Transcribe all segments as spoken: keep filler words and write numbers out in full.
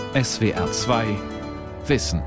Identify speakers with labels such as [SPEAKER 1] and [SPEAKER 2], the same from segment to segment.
[SPEAKER 1] S W R zwei Wissen.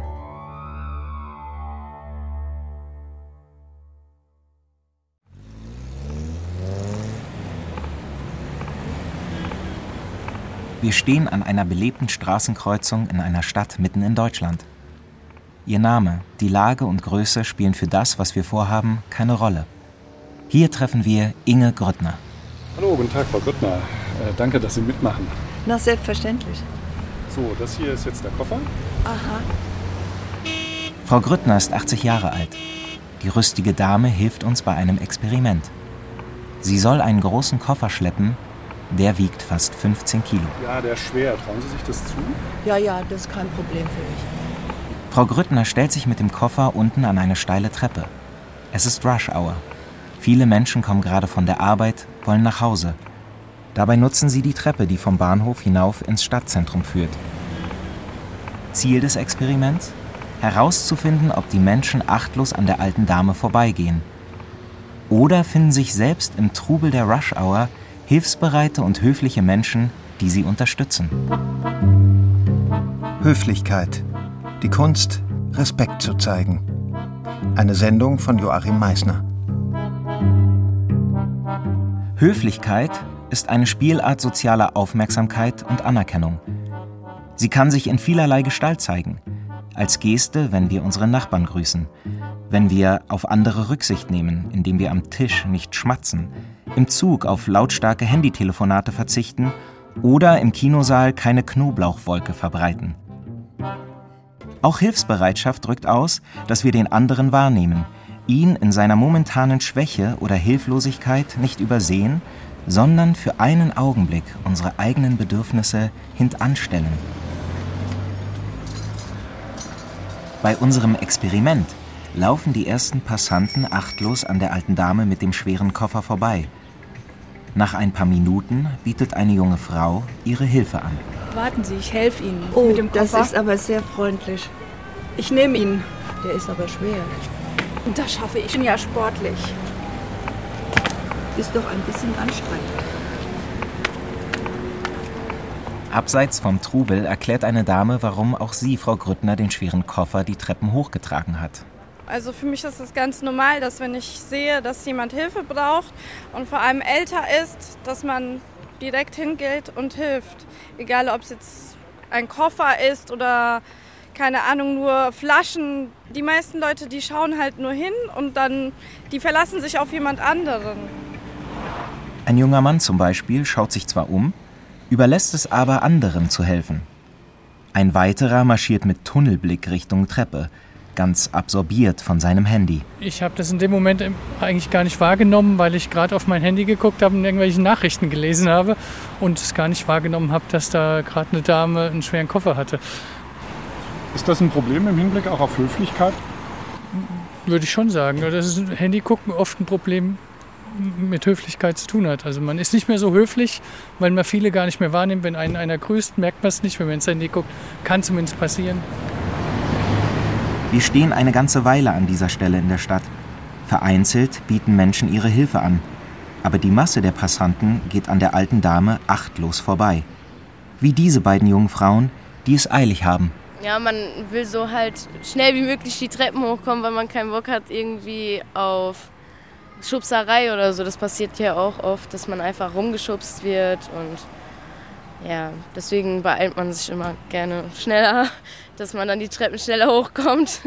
[SPEAKER 2] Wir stehen an einer belebten Straßenkreuzung in einer Stadt mitten in Deutschland. Ihr Name, die Lage und Größe spielen für das, was wir vorhaben, keine Rolle. Hier treffen wir Inge Grüttner.
[SPEAKER 3] Hallo, guten Tag, Frau Grüttner. Äh, danke, dass Sie mitmachen.
[SPEAKER 4] Na, selbstverständlich.
[SPEAKER 3] So, das hier ist jetzt der Koffer.
[SPEAKER 4] Aha.
[SPEAKER 2] Frau Grüttner ist achtzig Jahre alt. Die rüstige Dame hilft uns bei einem Experiment. Sie soll einen großen Koffer schleppen, der wiegt fast fünfzehn Kilo.
[SPEAKER 3] Ja, der ist schwer. Trauen Sie sich das zu?
[SPEAKER 4] Ja, ja, das ist kein Problem für mich.
[SPEAKER 2] Frau Grüttner stellt sich mit dem Koffer unten an eine steile Treppe. Es ist Rush Hour. Viele Menschen kommen gerade von der Arbeit, wollen nach Hause. Dabei nutzen sie die Treppe, die vom Bahnhof hinauf ins Stadtzentrum führt. Ziel des Experiments? Herauszufinden, ob die Menschen achtlos an der alten Dame vorbeigehen. Oder finden sich selbst im Trubel der Rush Hour hilfsbereite und höfliche Menschen, die sie unterstützen.
[SPEAKER 5] Höflichkeit. Die Kunst, Respekt zu zeigen. Eine Sendung von Joachim Meissner.
[SPEAKER 2] Höflichkeit ist eine Spielart sozialer Aufmerksamkeit und Anerkennung. Sie kann sich in vielerlei Gestalt zeigen. Als Geste, wenn wir unsere Nachbarn grüßen. Wenn wir auf andere Rücksicht nehmen, indem wir am Tisch nicht schmatzen. Im Zug auf lautstarke Handytelefonate verzichten oder im Kinosaal keine Knoblauchwolke verbreiten. Auch Hilfsbereitschaft drückt aus, dass wir den anderen wahrnehmen, ihn in seiner momentanen Schwäche oder Hilflosigkeit nicht übersehen, sondern für einen Augenblick unsere eigenen Bedürfnisse hintanstellen. Bei unserem Experiment laufen die ersten Passanten achtlos an der alten Dame mit dem schweren Koffer vorbei. Nach ein paar Minuten bietet eine junge Frau ihre Hilfe an.
[SPEAKER 6] Warten Sie, ich helfe Ihnen
[SPEAKER 4] Oh,
[SPEAKER 6] mit dem Koffer.
[SPEAKER 4] das ist aber sehr freundlich.
[SPEAKER 6] Ich nehme ihn.
[SPEAKER 4] Der ist aber schwer.
[SPEAKER 6] Und das schaffe ich. Ich bin ja sportlich.
[SPEAKER 4] Ist doch ein bisschen anstrengend.
[SPEAKER 2] Abseits vom Trubel erklärt eine Dame, warum auch sie, Frau Grüttner, den schweren Koffer die Treppen hochgetragen hat.
[SPEAKER 7] Also für mich ist es ganz normal, dass wenn ich sehe, dass jemand Hilfe braucht und vor allem älter ist, dass man direkt hingeht und hilft. Egal, ob es jetzt ein Koffer ist oder, keine Ahnung, nur Flaschen. Die meisten Leute, die schauen halt nur hin und dann, die verlassen sich auf jemand anderen.
[SPEAKER 2] Ein junger Mann zum Beispiel schaut sich zwar um, überlässt es aber anderen zu helfen. Ein weiterer marschiert mit Tunnelblick Richtung Treppe, ganz absorbiert von seinem Handy.
[SPEAKER 8] Ich habe das in dem Moment eigentlich gar nicht wahrgenommen, weil ich gerade auf mein Handy geguckt habe und irgendwelche Nachrichten gelesen habe und es gar nicht wahrgenommen habe, dass da gerade eine Dame einen schweren Koffer hatte.
[SPEAKER 3] Ist das ein Problem im Hinblick auch auf Höflichkeit?
[SPEAKER 8] Würde ich schon sagen. Das ist Handy gucken oft ein Problem mit Höflichkeit zu tun hat. Also man ist nicht mehr so höflich, weil man viele gar nicht mehr wahrnimmt. Wenn einen einer grüßt, merkt man es nicht. Wenn man ins Handy guckt, kann zumindest passieren.
[SPEAKER 2] Wir stehen eine ganze Weile an dieser Stelle in der Stadt. Vereinzelt bieten Menschen ihre Hilfe an. Aber die Masse der Passanten geht an der alten Dame achtlos vorbei. Wie diese beiden jungen Frauen, die es eilig haben.
[SPEAKER 9] Ja, man will so halt schnell wie möglich die Treppen hochkommen, weil man keinen Bock hat irgendwie auf Schubserei oder so. Das passiert ja auch oft, dass man einfach rumgeschubst wird und ja, deswegen beeilt man sich immer gerne schneller, dass man dann die Treppen schneller hochkommt.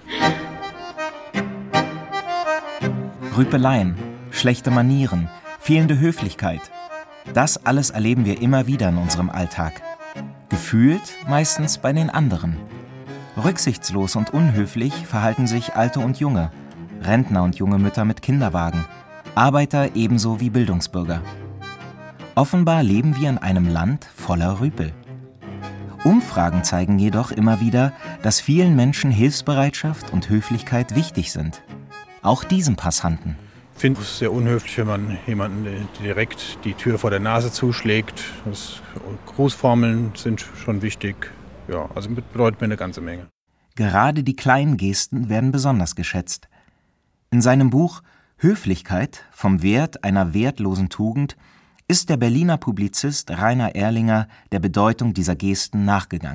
[SPEAKER 2] Rüpeleien, schlechte Manieren, fehlende Höflichkeit. Das alles erleben wir immer wieder in unserem Alltag. Gefühlt meistens bei den anderen. Rücksichtslos und unhöflich verhalten sich Alte und Junge, Rentner und junge Mütter mit Kinderwagen, Arbeiter ebenso wie Bildungsbürger. Offenbar leben wir in einem Land voller Rüpel. Umfragen zeigen jedoch immer wieder, dass vielen Menschen Hilfsbereitschaft und Höflichkeit wichtig sind. Auch diesem Passanten.
[SPEAKER 10] Ich finde es sehr unhöflich, wenn man jemanden direkt die Tür vor der Nase zuschlägt. Das, Grußformeln sind schon wichtig. Ja, also bedeutet mir eine ganze Menge.
[SPEAKER 2] Gerade die kleinen Gesten werden besonders geschätzt. In seinem Buch »Höflichkeit – vom Wert einer wertlosen Tugend« ist der Berliner Publizist Rainer Erlinger der Bedeutung dieser Gesten nachgegangen.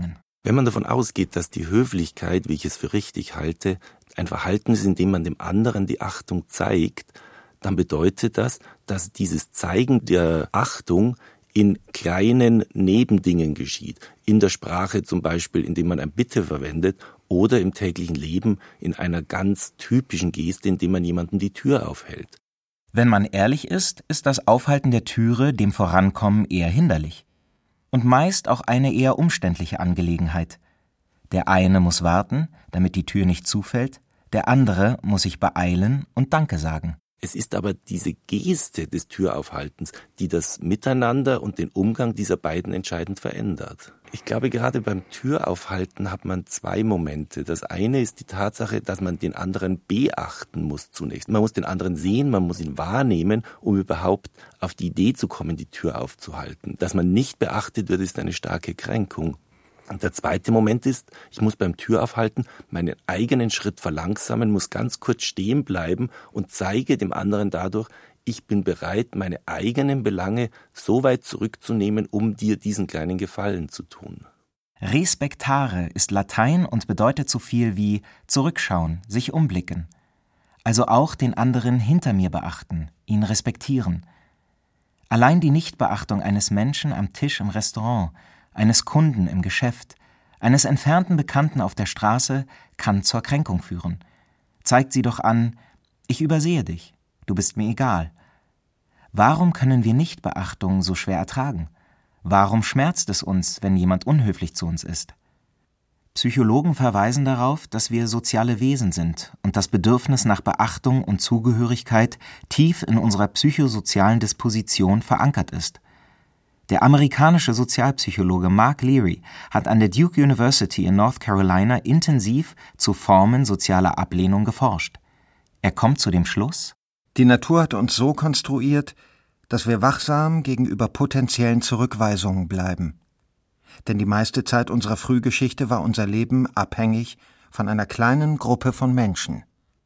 [SPEAKER 11] Wenn man davon ausgeht, dass die Höflichkeit, wie ich es für richtig halte, ein Verhalten ist, in dem man dem anderen die Achtung zeigt, dann bedeutet das, dass dieses Zeigen der Achtung in kleinen Nebendingen geschieht. In der Sprache zum Beispiel, indem man ein Bitte verwendet, oder im täglichen Leben in einer ganz typischen Geste, indem man jemandem die Tür aufhält.
[SPEAKER 2] Wenn man ehrlich ist, ist das Aufhalten der Türe dem Vorankommen eher hinderlich. Und meist auch eine eher umständliche Angelegenheit. Der eine muss warten, damit die Tür nicht zufällt, der andere muss sich beeilen und Danke sagen.
[SPEAKER 11] Es ist aber diese Geste des Türaufhaltens, die das Miteinander und den Umgang dieser beiden entscheidend verändert. Ich glaube, gerade beim Türaufhalten hat man zwei Momente. Das eine ist die Tatsache, dass man den anderen beachten muss zunächst. Man muss den anderen sehen, man muss ihn wahrnehmen, um überhaupt auf die Idee zu kommen, die Tür aufzuhalten. Dass man nicht beachtet wird, ist eine starke Kränkung. Und der zweite Moment ist, ich muss beim Türaufhalten meinen eigenen Schritt verlangsamen, muss ganz kurz stehen bleiben und zeige dem anderen dadurch, ich bin bereit, meine eigenen Belange so weit zurückzunehmen, um dir diesen kleinen Gefallen zu tun.
[SPEAKER 2] Respektare ist Latein und bedeutet so viel wie zurückschauen, sich umblicken. Also auch den anderen hinter mir beachten, ihn respektieren. Allein die Nichtbeachtung eines Menschen am Tisch im Restaurant, eines Kunden im Geschäft, eines entfernten Bekannten auf der Straße kann zur Kränkung führen. Zeigt sie doch an, ich übersehe dich, du bist mir egal. Warum können wir Nichtbeachtung so schwer ertragen? Warum schmerzt es uns, wenn jemand unhöflich zu uns ist? Psychologen verweisen darauf, dass wir soziale Wesen sind und das Bedürfnis nach Beachtung und Zugehörigkeit tief in unserer psychosozialen Disposition verankert ist. Der amerikanische Sozialpsychologe Mark Leary hat an der Duke University in North Carolina intensiv zu Formen sozialer Ablehnung geforscht. Er kommt zu dem Schluss:
[SPEAKER 5] Die Natur hat uns so konstruiert, dass wir wachsam gegenüber potenziellen Zurückweisungen bleiben. Denn die meiste Zeit unserer Frühgeschichte war unser Leben abhängig von einer kleinen Gruppe von Menschen.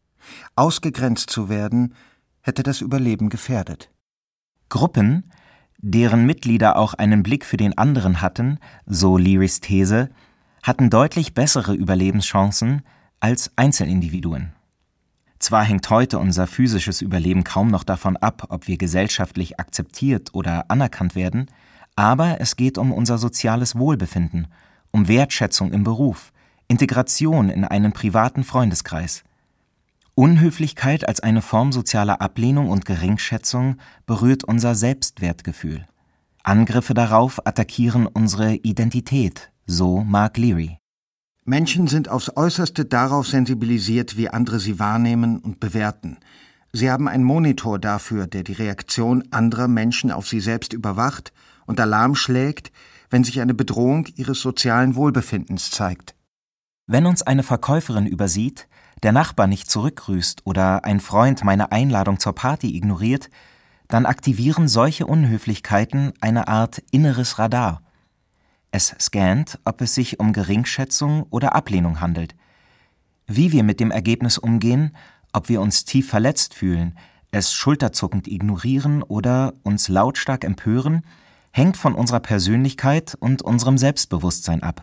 [SPEAKER 5] Ausgegrenzt zu werden, hätte das Überleben gefährdet.
[SPEAKER 2] Gruppen, deren Mitglieder auch einen Blick für den anderen hatten, so Learys These, hatten deutlich bessere Überlebenschancen als Einzelindividuen. Zwar hängt heute unser physisches Überleben kaum noch davon ab, ob wir gesellschaftlich akzeptiert oder anerkannt werden, aber es geht um unser soziales Wohlbefinden, um Wertschätzung im Beruf, Integration in einen privaten Freundeskreis. Unhöflichkeit als eine Form sozialer Ablehnung und Geringschätzung berührt unser Selbstwertgefühl. Angriffe darauf attackieren unsere Identität, so Mark Leary.
[SPEAKER 5] Menschen sind aufs Äußerste darauf sensibilisiert, wie andere sie wahrnehmen und bewerten. Sie haben einen Monitor dafür, der die Reaktion anderer Menschen auf sie selbst überwacht und Alarm schlägt, wenn sich eine Bedrohung ihres sozialen Wohlbefindens zeigt.
[SPEAKER 2] Wenn uns eine Verkäuferin übersieht, der Nachbar nicht zurückgrüßt oder ein Freund meine Einladung zur Party ignoriert, dann aktivieren solche Unhöflichkeiten eine Art inneres Radar. Es scannt, ob es sich um Geringschätzung oder Ablehnung handelt. Wie wir mit dem Ergebnis umgehen, ob wir uns tief verletzt fühlen, es schulterzuckend ignorieren oder uns lautstark empören, hängt von unserer Persönlichkeit und unserem Selbstbewusstsein ab.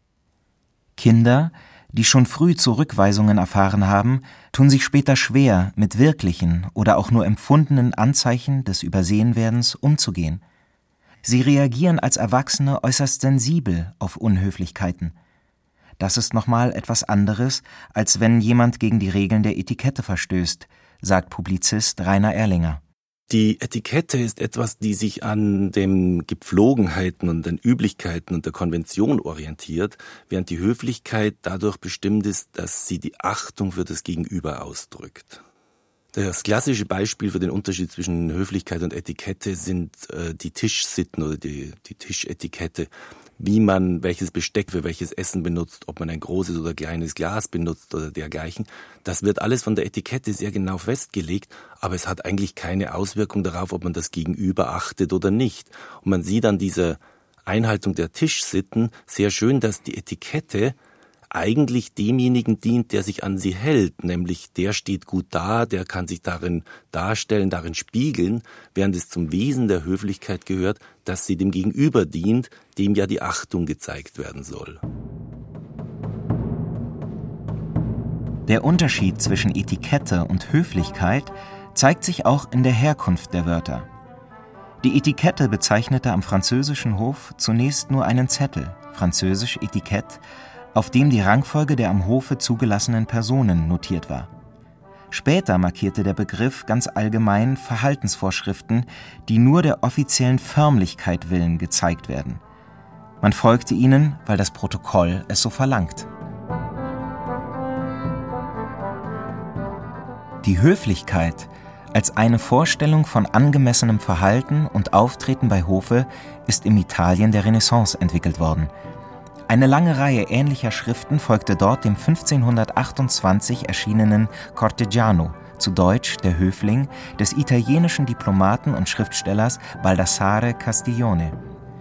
[SPEAKER 2] Kinder, die schon früh Zurückweisungen erfahren haben, tun sich später schwer, mit wirklichen oder auch nur empfundenen Anzeichen des Übersehenwerdens umzugehen. Sie reagieren als Erwachsene äußerst sensibel auf Unhöflichkeiten. Das ist nochmal etwas anderes, als wenn jemand gegen die Regeln der Etikette verstößt, sagt Publizist Rainer Erlinger.
[SPEAKER 11] Die Etikette ist etwas, die sich an den Gepflogenheiten und den Üblichkeiten und der Konvention orientiert, während die Höflichkeit dadurch bestimmt ist, dass sie die Achtung für das Gegenüber ausdrückt. Das klassische Beispiel für den Unterschied zwischen Höflichkeit und Etikette sind äh, die Tischsitten oder die, die Tischetikette. Wie man welches Besteck für welches Essen benutzt, ob man ein großes oder kleines Glas benutzt oder dergleichen. Das wird alles von der Etikette sehr genau festgelegt, aber es hat eigentlich keine Auswirkung darauf, ob man das Gegenüber achtet oder nicht. Und man sieht an dieser Einhaltung der Tischsitten sehr schön, dass die Etikette eigentlich demjenigen dient, der sich an sie hält, nämlich der steht gut da, der kann sich darin darstellen, darin spiegeln, während es zum Wesen der Höflichkeit gehört, dass sie dem Gegenüber dient, dem ja die Achtung gezeigt werden soll.
[SPEAKER 2] Der Unterschied zwischen Etikette und Höflichkeit zeigt sich auch in der Herkunft der Wörter. Die Etikette bezeichnete am französischen Hof zunächst nur einen Zettel, französisch Etikett, auf dem die Rangfolge der am Hofe zugelassenen Personen notiert war. Später markierte der Begriff ganz allgemein Verhaltensvorschriften, die nur der offiziellen Förmlichkeit willen gezeigt werden. Man folgte ihnen, weil das Protokoll es so verlangt. Die Höflichkeit als eine Vorstellung von angemessenem Verhalten und Auftreten bei Hofe ist im Italien der Renaissance entwickelt worden. Eine lange Reihe ähnlicher Schriften folgte dort dem fünfzehnhundertachtundzwanzig erschienenen Cortegiano, zu Deutsch der Höfling, des italienischen Diplomaten und Schriftstellers Baldassare Castiglione.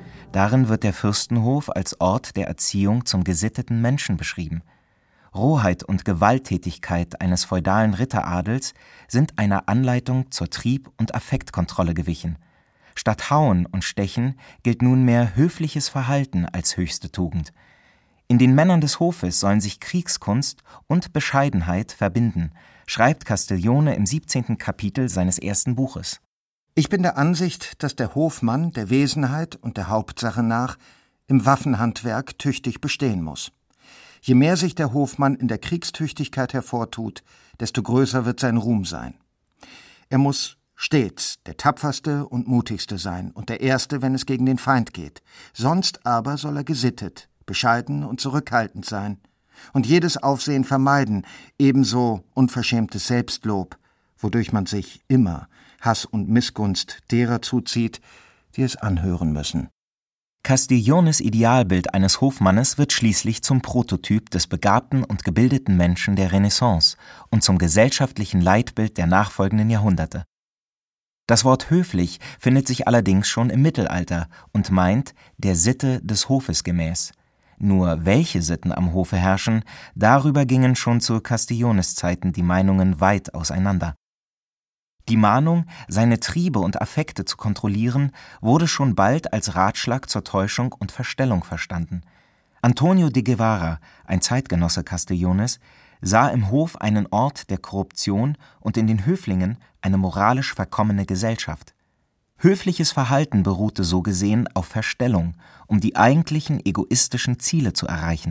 [SPEAKER 2] Darin wird der Fürstenhof als Ort der Erziehung zum gesitteten Menschen beschrieben. Rohheit und Gewalttätigkeit eines feudalen Ritteradels sind einer Anleitung zur Trieb- und Affektkontrolle gewichen. Statt Hauen und Stechen gilt nunmehr höfliches Verhalten als höchste Tugend. In den Männern des Hofes sollen sich Kriegskunst und Bescheidenheit verbinden, schreibt Castiglione im siebzehnten Kapitel seines ersten Buches.
[SPEAKER 5] Ich bin der Ansicht, dass der Hofmann der Wesenheit und der Hauptsache nach im Waffenhandwerk tüchtig bestehen muss. Je mehr sich der Hofmann in der Kriegstüchtigkeit hervortut, desto größer wird sein Ruhm sein. Er muss stets der tapferste und mutigste sein und der Erste, wenn es gegen den Feind geht. Sonst aber soll er gesittet, bescheiden und zurückhaltend sein und jedes Aufsehen vermeiden, ebenso unverschämtes Selbstlob, wodurch man sich immer Hass und Missgunst derer zuzieht, die es anhören müssen.
[SPEAKER 2] Castigliones Idealbild eines Hofmannes wird schließlich zum Prototyp des begabten und gebildeten Menschen der Renaissance und zum gesellschaftlichen Leitbild der nachfolgenden Jahrhunderte. Das Wort höflich findet sich allerdings schon im Mittelalter und meint der Sitte des Hofes gemäß. Nur welche Sitten am Hofe herrschen, darüber gingen schon zu Castigliones Zeiten die Meinungen weit auseinander. Die Mahnung, seine Triebe und Affekte zu kontrollieren, wurde schon bald als Ratschlag zur Täuschung und Verstellung verstanden. Antonio de Guevara, ein Zeitgenosse Castigliones, sah im Hof einen Ort der Korruption und in den Höflingen eine moralisch verkommene Gesellschaft. Höfliches Verhalten beruhte so gesehen auf Verstellung, um die eigentlichen egoistischen Ziele zu erreichen.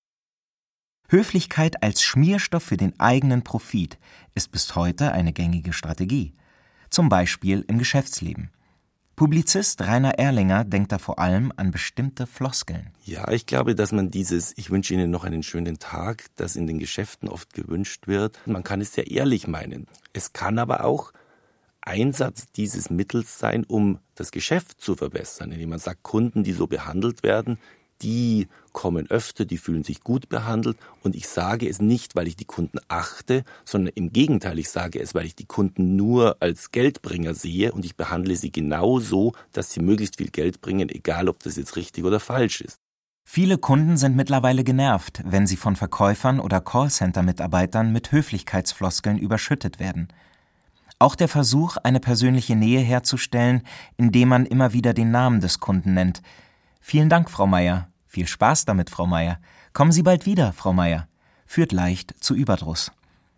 [SPEAKER 2] Höflichkeit als Schmierstoff für den eigenen Profit ist bis heute eine gängige Strategie, zum Beispiel im Geschäftsleben. Publizist Rainer Erlinger denkt da vor allem an bestimmte Floskeln.
[SPEAKER 11] Ja, ich glaube, dass man dieses „Ich wünsche Ihnen noch einen schönen Tag“, das in den Geschäften oft gewünscht wird, man kann es sehr ehrlich meinen. Es kann aber auch Einsatz dieses Mittels sein, um das Geschäft zu verbessern, indem man sagt, Kunden, die so behandelt werden, die kommen öfter, die fühlen sich gut behandelt und ich sage es nicht, weil ich die Kunden achte, sondern im Gegenteil, ich sage es, weil ich die Kunden nur als Geldbringer sehe und ich behandle sie genau so, dass sie möglichst viel Geld bringen, egal ob das jetzt richtig oder falsch ist.
[SPEAKER 2] Viele Kunden sind mittlerweile genervt, wenn sie von Verkäufern oder Callcenter-Mitarbeitern mit Höflichkeitsfloskeln überschüttet werden. Auch der Versuch, eine persönliche Nähe herzustellen, indem man immer wieder den Namen des Kunden nennt. »Vielen Dank, Frau Meier. Viel Spaß damit, Frau Meier. Kommen Sie bald wieder, Frau Meier«, führt leicht zu Überdruss.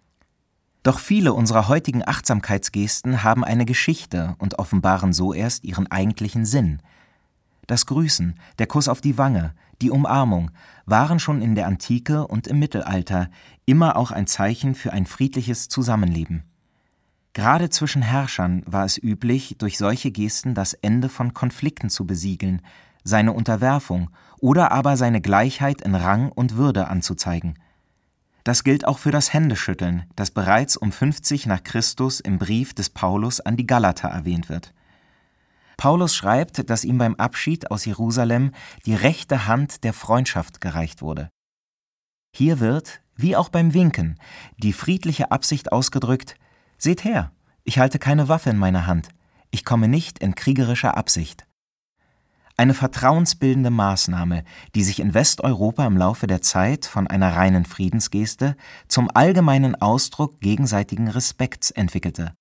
[SPEAKER 2] Doch viele unserer heutigen Achtsamkeitsgesten haben eine Geschichte und offenbaren so erst ihren eigentlichen Sinn. Das Grüßen, der Kuss auf die Wange, die Umarmung waren schon in der Antike und im Mittelalter immer auch ein Zeichen für ein friedliches Zusammenleben. Gerade zwischen Herrschern war es üblich, durch solche Gesten das Ende von Konflikten zu besiegeln, seine Unterwerfung oder aber seine Gleichheit in Rang und Würde anzuzeigen. Das gilt auch für das Händeschütteln, das bereits um fünfzig nach Christus im Brief des Paulus an die Galater erwähnt wird. Paulus schreibt, dass ihm beim Abschied aus Jerusalem die rechte Hand der Freundschaft gereicht wurde. Hier wird, wie auch beim Winken, die friedliche Absicht ausgedrückt: Seht her, ich halte keine Waffe in meiner Hand, ich komme nicht in kriegerischer Absicht. Eine vertrauensbildende Maßnahme, die sich in Westeuropa im Laufe der Zeit von einer reinen Friedensgeste zum allgemeinen Ausdruck gegenseitigen Respekts entwickelte.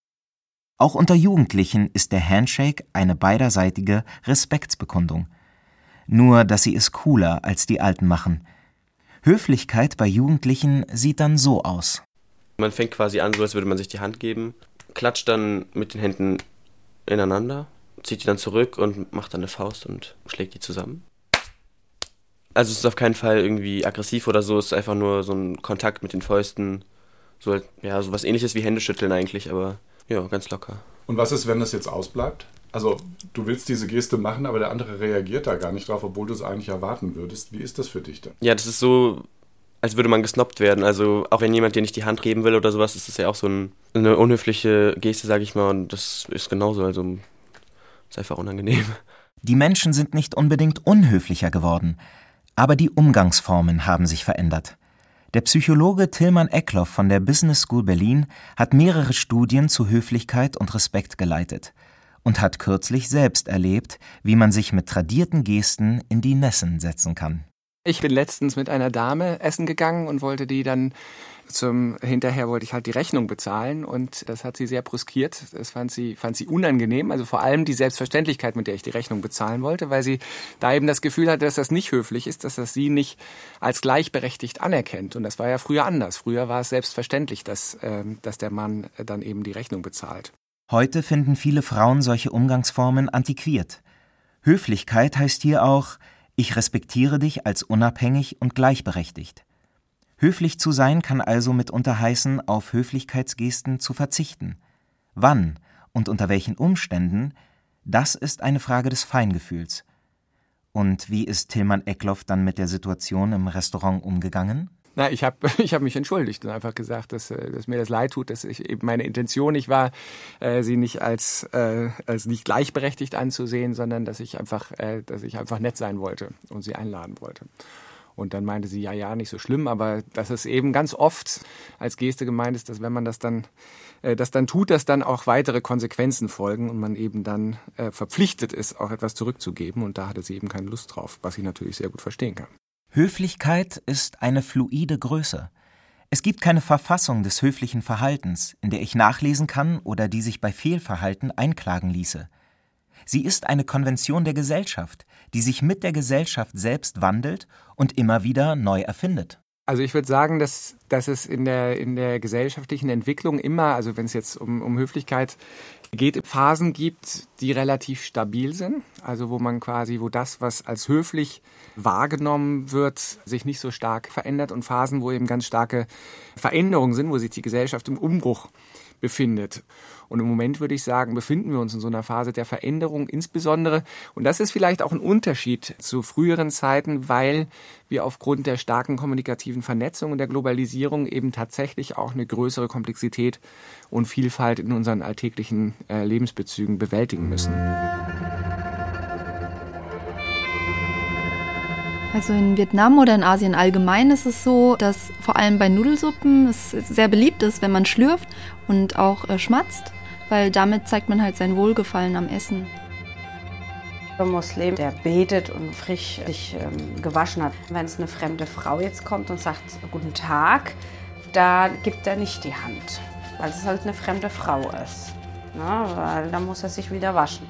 [SPEAKER 2] Auch unter Jugendlichen ist der Handshake eine beiderseitige Respektsbekundung. Nur, dass sie es cooler als die Alten machen. Höflichkeit bei Jugendlichen sieht dann so aus.
[SPEAKER 12] Man fängt quasi an, so als würde man sich die Hand geben, klatscht dann mit den Händen ineinander, zieht die dann zurück und macht dann eine Faust und schlägt die zusammen. Also es ist auf keinen Fall irgendwie aggressiv oder so, es ist einfach nur so ein Kontakt mit den Fäusten, so, ja, so was Ähnliches wie Händeschütteln eigentlich, aber ja, ganz locker.
[SPEAKER 3] Und was ist, wenn das jetzt ausbleibt? Also du willst diese Geste machen, aber der andere reagiert da gar nicht drauf, obwohl du es eigentlich erwarten würdest. Wie ist das für dich denn?
[SPEAKER 12] Ja, das ist so, als würde man gesnobbt werden. Also auch wenn jemand dir nicht die Hand geben will oder sowas, ist das ja auch so ein, eine unhöfliche Geste, sage ich mal. Und das ist genauso, also ist einfach unangenehm.
[SPEAKER 2] Die Menschen sind nicht unbedingt unhöflicher geworden, aber die Umgangsformen haben sich verändert. Der Psychologe Tilman Eklof von der Business School Berlin hat mehrere Studien zu Höflichkeit und Respekt geleitet und hat kürzlich selbst erlebt, wie man sich mit tradierten Gesten in die Nessen setzen kann.
[SPEAKER 13] Ich bin letztens mit einer Dame essen gegangen und wollte die dann zum hinterher wollte ich halt die Rechnung bezahlen und das hat sie sehr brüskiert. Das fand sie fand sie unangenehm, also vor allem die Selbstverständlichkeit, mit der ich die Rechnung bezahlen wollte, weil sie da eben das Gefühl hatte, dass das nicht höflich ist, dass das sie nicht als gleichberechtigt anerkennt und das war ja früher anders. Früher war es selbstverständlich, dass äh, dass der Mann dann eben die Rechnung bezahlt.
[SPEAKER 2] Heute finden viele Frauen solche Umgangsformen antiquiert. Höflichkeit heißt hier auch: Ich respektiere dich als unabhängig und gleichberechtigt. Höflich zu sein kann also mitunter heißen, auf Höflichkeitsgesten zu verzichten. Wann und unter welchen Umständen, das ist eine Frage des Feingefühls. Und wie ist Tilman Eklof dann mit der Situation im Restaurant umgegangen?
[SPEAKER 13] Na, ich habe ich hab mich entschuldigt und einfach gesagt, dass, dass mir das leid tut, dass ich eben meine Intention nicht war, äh, sie nicht als, äh, als nicht gleichberechtigt anzusehen, sondern dass ich einfach, äh, dass ich einfach nett sein wollte und sie einladen wollte. Und dann meinte sie, ja, ja, nicht so schlimm, aber dass es eben ganz oft als Geste gemeint ist, dass wenn man das dann, äh, das dann tut, dass dann auch weitere Konsequenzen folgen und man eben dann äh, verpflichtet ist, auch etwas zurückzugeben. Und da hatte sie eben keine Lust drauf, was ich natürlich sehr gut verstehen kann.
[SPEAKER 2] Höflichkeit ist eine fluide Größe. Es gibt keine Verfassung des höflichen Verhaltens, in der ich nachlesen kann oder die sich bei Fehlverhalten einklagen ließe. Sie ist eine Konvention der Gesellschaft, die sich mit der Gesellschaft selbst wandelt und immer wieder neu erfindet.
[SPEAKER 13] Also ich würde sagen, dass, dass es in der, in der gesellschaftlichen Entwicklung immer, also wenn es jetzt um, um Höflichkeit geht, Phasen gibt, die relativ stabil sind. Also wo man quasi, wo das, was als höflich wahrgenommen wird, sich nicht so stark verändert und Phasen, wo eben ganz starke Veränderungen sind, wo sich die Gesellschaft im Umbruch befindet. Und im Moment würde ich sagen, befinden wir uns in so einer Phase der Veränderung insbesondere. Und das ist vielleicht auch ein Unterschied zu früheren Zeiten, weil wir aufgrund der starken kommunikativen Vernetzung und der Globalisierung eben tatsächlich auch eine größere Komplexität und Vielfalt in unseren alltäglichen äh, Lebensbezügen bewältigen müssen.
[SPEAKER 14] Also in Vietnam oder in Asien allgemein ist es so, dass vor allem bei Nudelsuppen es sehr beliebt ist, wenn man schlürft und auch äh, schmatzt, weil damit zeigt man halt sein Wohlgefallen am Essen.
[SPEAKER 15] Ein Muslim, der betet und frisch sich ähm, gewaschen hat. Wenn es eine fremde Frau jetzt kommt und sagt Guten Tag, da gibt er nicht die Hand, weil es halt eine fremde Frau ist. Na, weil da muss er sich wieder waschen.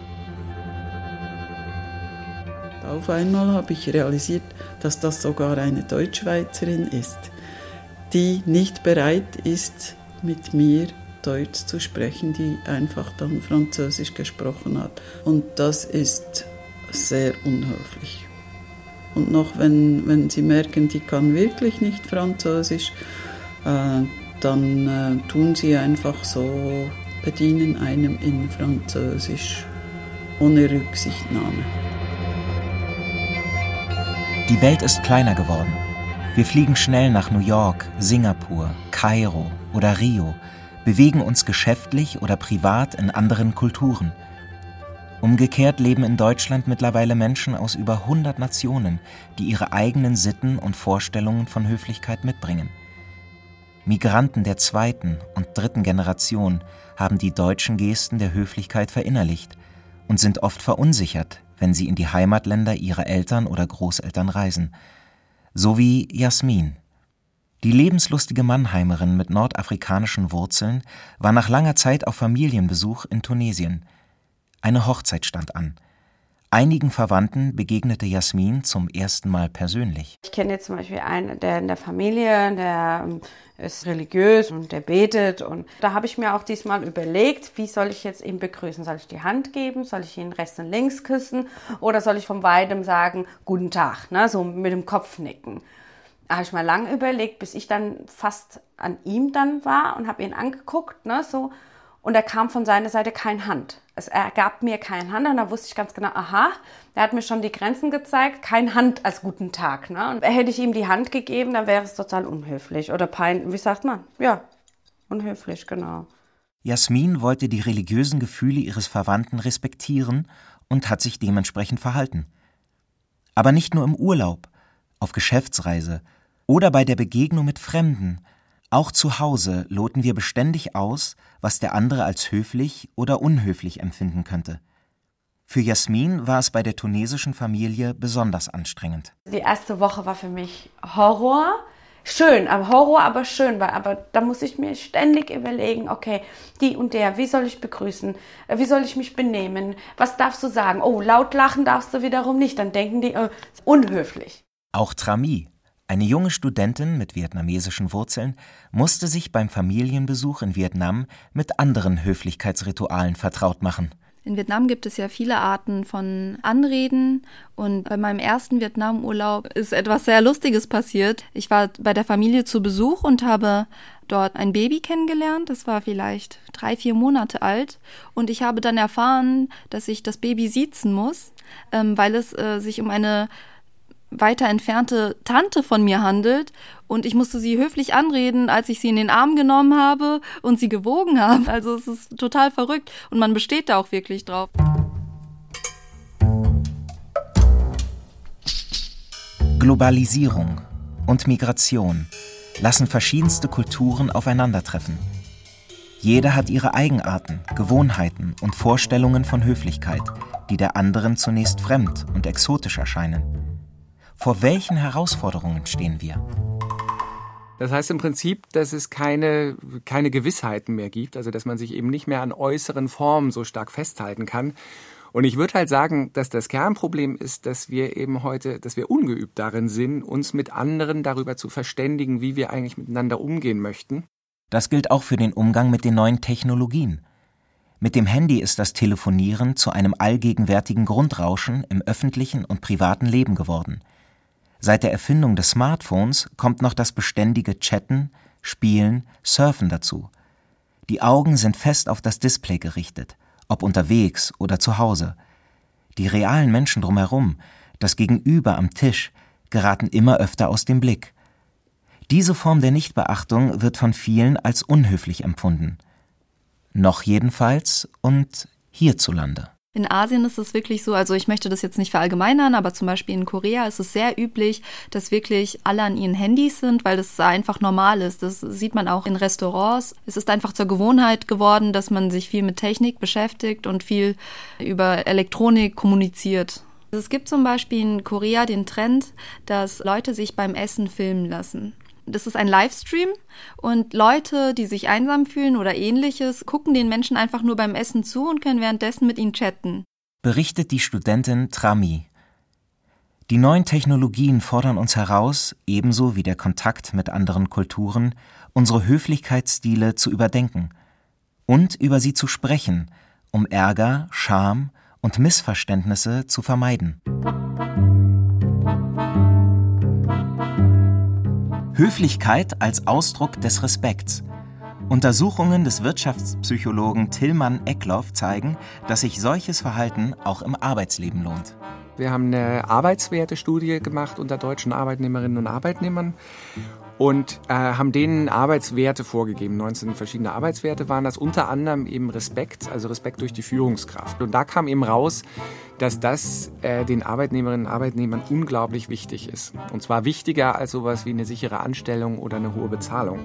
[SPEAKER 16] Auf einmal habe ich realisiert, dass das sogar eine Deutschschweizerin ist, die nicht bereit ist, mit mir Deutsch zu sprechen, die einfach dann Französisch gesprochen hat. Und das ist sehr unhöflich. Und noch wenn, wenn sie merken, die kann wirklich nicht Französisch, äh, dann äh, tun sie einfach so, bedienen einem in Französisch, ohne Rücksichtnahme.
[SPEAKER 2] Die Welt ist kleiner geworden. Wir fliegen schnell nach New York, Singapur, Kairo oder Rio, bewegen uns geschäftlich oder privat in anderen Kulturen. Umgekehrt leben in Deutschland mittlerweile Menschen aus über hundert Nationen, die ihre eigenen Sitten und Vorstellungen von Höflichkeit mitbringen. Migranten der zweiten und dritten Generation haben die deutschen Gesten der Höflichkeit verinnerlicht und sind oft verunsichert, wenn sie in die Heimatländer ihrer Eltern oder Großeltern reisen. So wie Jasmin. Die lebenslustige Mannheimerin mit nordafrikanischen Wurzeln war nach langer Zeit auf Familienbesuch in Tunesien. Eine Hochzeit stand an. Einigen Verwandten begegnete Jasmin zum ersten Mal persönlich.
[SPEAKER 15] Ich kenne jetzt zum Beispiel einen, der in der Familie, der ist religiös und der betet. Und da habe ich mir auch diesmal überlegt, wie soll ich jetzt ihn begrüßen? Soll ich die Hand geben? Soll ich ihn rechts und links küssen? Oder soll ich von weitem sagen, guten Tag, ne? So mit dem Kopf nicken? Da habe ich mal lange überlegt, bis ich dann fast an ihm dann war und habe ihn angeguckt, ne? So. Und er kam von seiner Seite kein Hand. Es, er gab mir keine Hand und da wusste ich ganz genau, aha, er hat mir schon die Grenzen gezeigt, kein Hand als guten Tag. Ne? Und hätte ich ihm die Hand gegeben, dann wäre es total unhöflich oder peinlich. Wie sagt man? Ja, unhöflich, genau.
[SPEAKER 2] Jasmin wollte die religiösen Gefühle ihres Verwandten respektieren und hat sich dementsprechend verhalten. Aber nicht nur im Urlaub, auf Geschäftsreise oder bei der Begegnung mit Fremden. Auch zu Hause loten wir beständig aus, was der andere als höflich oder unhöflich empfinden könnte. Für Jasmin war es bei der tunesischen Familie besonders anstrengend.
[SPEAKER 15] Die erste Woche war für mich Horror. Schön, aber Horror, aber schön, weil aber da muss ich mir ständig überlegen, okay, die und der, wie soll ich begrüßen, wie soll ich mich benehmen, was darfst du sagen? Oh, laut lachen darfst du wiederum nicht, dann denken die, äh, unhöflich.
[SPEAKER 2] Auch Trami, eine junge Studentin mit vietnamesischen Wurzeln, musste sich beim Familienbesuch in Vietnam mit anderen Höflichkeitsritualen vertraut machen.
[SPEAKER 14] In Vietnam gibt es ja viele Arten von Anreden und bei meinem ersten Vietnam-Urlaub ist etwas sehr Lustiges passiert. Ich war bei der Familie zu Besuch und habe dort ein Baby kennengelernt. Das war vielleicht drei, vier Monate alt und ich habe dann erfahren, dass ich das Baby siezen muss, ähm, weil es äh, sich um eine weiter entfernte Tante von mir handelt und ich musste sie höflich anreden, als ich sie in den Arm genommen habe und sie gewogen habe. Also es ist total verrückt und man besteht da auch wirklich drauf.
[SPEAKER 2] Globalisierung und Migration lassen verschiedenste Kulturen aufeinandertreffen. Jede hat ihre Eigenarten, Gewohnheiten und Vorstellungen von Höflichkeit, die der anderen zunächst fremd und exotisch erscheinen. Vor welchen Herausforderungen stehen wir?
[SPEAKER 13] Das heißt im Prinzip, dass es keine, keine Gewissheiten mehr gibt, also dass man sich eben nicht mehr an äußeren Formen so stark festhalten kann. Und ich würde halt sagen, dass das Kernproblem ist, dass wir eben heute, dass wir ungeübt darin sind, uns mit anderen darüber zu verständigen, wie wir eigentlich miteinander umgehen möchten.
[SPEAKER 2] Das gilt auch für den Umgang mit den neuen Technologien. Mit dem Handy ist das Telefonieren zu einem allgegenwärtigen Grundrauschen im öffentlichen und privaten Leben geworden. Seit der Erfindung des Smartphones kommt noch das beständige Chatten, Spielen, Surfen dazu. Die Augen sind fest auf das Display gerichtet, ob unterwegs oder zu Hause. Die realen Menschen drumherum, das Gegenüber am Tisch, geraten immer öfter aus dem Blick. Diese Form der Nichtbeachtung wird von vielen als unhöflich empfunden. Noch jedenfalls und hierzulande.
[SPEAKER 14] In Asien ist es wirklich so, also ich möchte das jetzt nicht verallgemeinern, aber zum Beispiel in Korea ist es sehr üblich, dass wirklich alle an ihren Handys sind, weil das einfach normal ist. Das sieht man auch in Restaurants. Es ist einfach zur Gewohnheit geworden, dass man sich viel mit Technik beschäftigt und viel über Elektronik kommuniziert. Es gibt zum Beispiel in Korea den Trend, dass Leute sich beim Essen filmen lassen. Das ist ein Livestream und Leute, die sich einsam fühlen oder ähnliches, gucken den Menschen einfach nur beim Essen zu und können währenddessen mit ihnen chatten.
[SPEAKER 2] Berichtet die Studentin Trami. Die neuen Technologien fordern uns heraus, ebenso wie der Kontakt mit anderen Kulturen, unsere Höflichkeitsstile zu überdenken und über sie zu sprechen, um Ärger, Scham und Missverständnisse zu vermeiden. Höflichkeit als Ausdruck des Respekts. Untersuchungen des Wirtschaftspsychologen Tilman Eklof zeigen, dass sich solches Verhalten auch im Arbeitsleben lohnt.
[SPEAKER 13] Wir haben eine Arbeitswertestudie gemacht unter deutschen Arbeitnehmerinnen und Arbeitnehmern und äh, haben denen Arbeitswerte vorgegeben. neunzehn verschiedene Arbeitswerte waren das, unter anderem eben Respekt, also Respekt durch die Führungskraft. Und da kam eben raus, dass das äh, den Arbeitnehmerinnen und Arbeitnehmern unglaublich wichtig ist. Und zwar wichtiger als sowas wie eine sichere Anstellung oder eine hohe Bezahlung.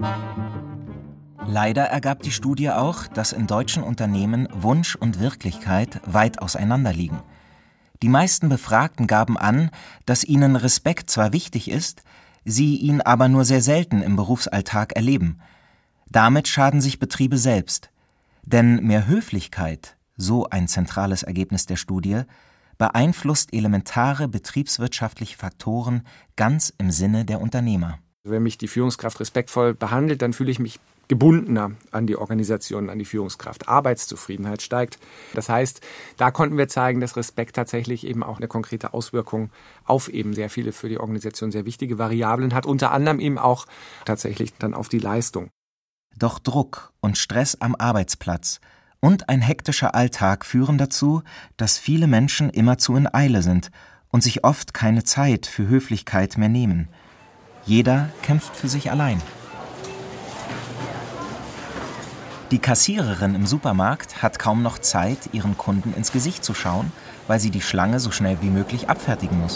[SPEAKER 2] Leider ergab die Studie auch, dass in deutschen Unternehmen Wunsch und Wirklichkeit weit auseinanderliegen. Die meisten Befragten gaben an, dass ihnen Respekt zwar wichtig ist, sie ihn aber nur sehr selten im Berufsalltag erleben. Damit schaden sich Betriebe selbst. Denn mehr Höflichkeit, so ein zentrales Ergebnis der Studie, beeinflusst elementare betriebswirtschaftliche Faktoren ganz im Sinne der Unternehmer.
[SPEAKER 13] Wenn mich die Führungskraft respektvoll behandelt, dann fühle ich mich gebundener an die Organisation, an die Führungskraft. Arbeitszufriedenheit steigt. Das heißt, da konnten wir zeigen, dass Respekt tatsächlich eben auch eine konkrete Auswirkung auf eben sehr viele für die Organisation sehr wichtige Variablen hat, unter anderem eben auch tatsächlich dann auf die Leistung.
[SPEAKER 2] Doch Druck und Stress am Arbeitsplatz und ein hektischer Alltag führen dazu, dass viele Menschen immerzu in Eile sind und sich oft keine Zeit für Höflichkeit mehr nehmen. Jeder kämpft für sich allein. Die Kassiererin im Supermarkt hat kaum noch Zeit, ihren Kunden ins Gesicht zu schauen, weil sie die Schlange so schnell wie möglich abfertigen muss.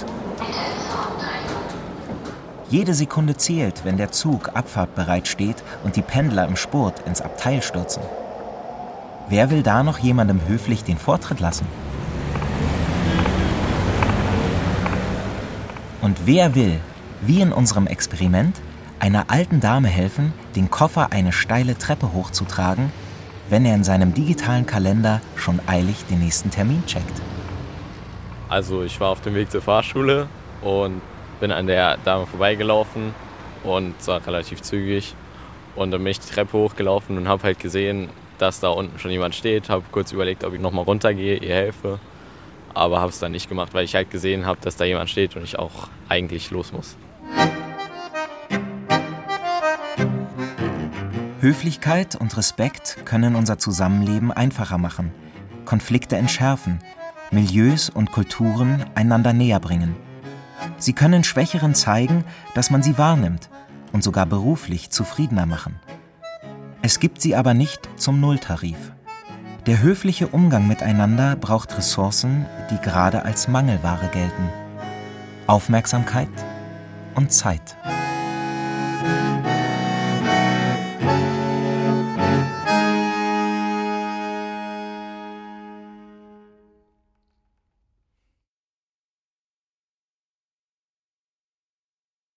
[SPEAKER 2] Jede Sekunde zählt, wenn der Zug abfahrtbereit steht und die Pendler im Spurt ins Abteil stürzen. Wer will da noch jemandem höflich den Vortritt lassen? Und wer will, wie in unserem Experiment, einer alten Dame helfen, den Koffer eine steile Treppe hochzutragen, wenn er in seinem digitalen Kalender schon eilig den nächsten Termin checkt?
[SPEAKER 17] Also ich war auf dem Weg zur Fahrschule und bin an der Dame vorbeigelaufen und es war relativ zügig. Und dann bin ich die Treppe hochgelaufen und habe halt gesehen, dass da unten schon jemand steht. Habe kurz überlegt, ob ich nochmal runtergehe, ihr helfe. Aber habe es dann nicht gemacht, weil ich halt gesehen habe, dass da jemand steht und ich auch eigentlich los muss.
[SPEAKER 2] Höflichkeit und Respekt können unser Zusammenleben einfacher machen, Konflikte entschärfen, Milieus und Kulturen einander näher bringen. Sie können Schwächeren zeigen, dass man sie wahrnimmt und sogar beruflich zufriedener machen. Es gibt sie aber nicht zum Nulltarif. Der höfliche Umgang miteinander braucht Ressourcen, die gerade als Mangelware gelten: Aufmerksamkeit und Zeit.